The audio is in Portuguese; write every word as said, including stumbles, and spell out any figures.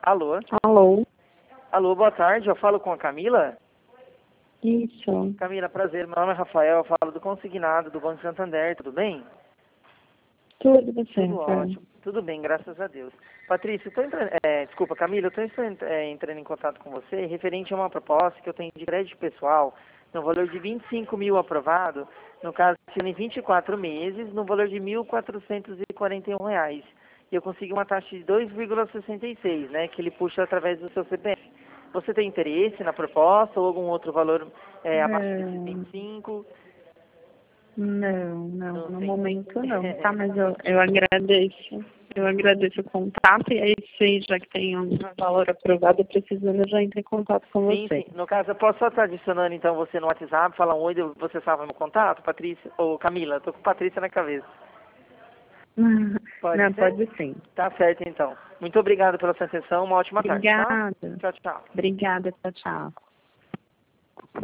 Alô? Alô? Alô, boa tarde, eu falo com a Camila? Isso. Camila, prazer, meu nome é Rafael, eu falo do consignado do Banco Santander, tudo bem? Tudo você, Tudo Rafael? ótimo, tudo bem, graças a Deus. Patrícia, eu tô entrando, é, desculpa, Camila, eu estou entrando em contato com você referente a uma proposta que eu tenho de crédito pessoal no valor de vinte e cinco mil aprovado, no caso, em vinte e quatro meses, no valor de mil quatrocentos e quarenta e um reais. E eu consegui uma taxa de dois vírgula sessenta e seis, né, que ele puxa através do seu C P F. Você tem interesse na proposta ou algum outro valor é, abaixo desses Não, vinte e cinco? não, não, Não no tem. momento não, tá? Mas eu, eu agradeço. Eu agradeço o contato e aí, se já que tem um valor aprovado, precisando, eu já entro em contato com Sim, você. sim. No caso, eu posso só estar adicionando então você no WhatsApp, falar um oi, você salva meu contato, Patrícia, ou Camila, tô com Patrícia na cabeça. Pode Não, ser? pode sim. Tá certo então. Muito obrigado pela sua atenção, uma ótima tarde, tá? Obrigada. Tchau, tchau. Obrigada, tchau, tchau.